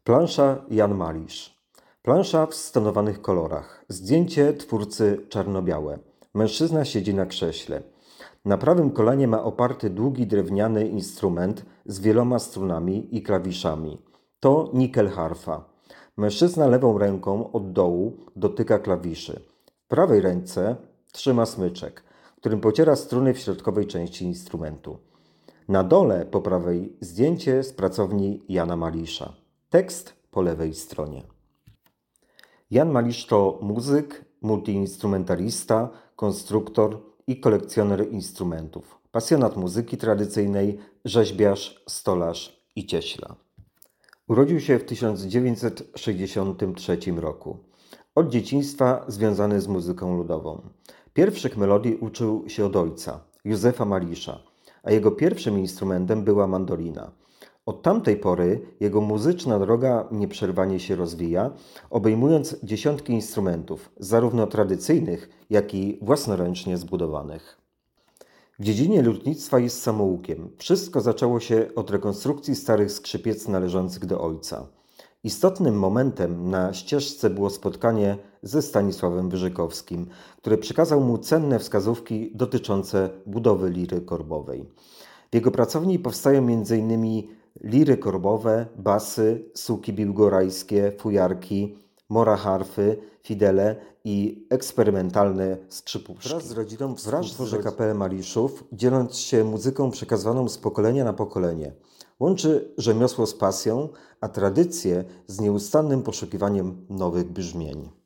Plansza Jan Malisz. Plansza w stonowanych kolorach. Zdjęcie twórcy czarno-białe. Mężczyzna siedzi na krześle. Na prawym kolanie ma oparty długi drewniany instrument z wieloma strunami i klawiszami. To nikel harfa. Mężczyzna lewą ręką od dołu dotyka klawiszy. W prawej ręce trzyma smyczek, którym pociera struny w środkowej części instrumentu. Na dole po prawej zdjęcie z pracowni Jana Malisza. Tekst po lewej stronie. Jan Malisz to muzyk, multiinstrumentalista, konstruktor i kolekcjoner instrumentów. Pasjonat muzyki tradycyjnej, rzeźbiarz, stolarz i cieśla. Urodził się w 1963 roku. Od dzieciństwa związany z muzyką ludową. Pierwszych melodii uczył się od ojca, Józefa Malisza, a jego pierwszym instrumentem była mandolina. Od tamtej pory jego muzyczna droga nieprzerwanie się rozwija, obejmując dziesiątki instrumentów, zarówno tradycyjnych, jak i własnoręcznie zbudowanych. W dziedzinie lutnictwa jest samoukiem. Wszystko zaczęło się od rekonstrukcji starych skrzypiec należących do ojca. Istotnym momentem na ścieżce było spotkanie ze Stanisławem Wyżykowskim, który przekazał mu cenne wskazówki dotyczące budowy liry korbowej. W jego pracowni powstają m.in. liry korbowe, basy, suki biłgorajskie, fujarki, mora harfy, fidele i eksperymentalne skrzypuszki. Wraz z rodziną tworzy kapelę Maliszów, dzieląc się muzyką przekazywaną z pokolenia na pokolenie. Łączy rzemiosło z pasją, a tradycję z nieustannym poszukiwaniem nowych brzmień.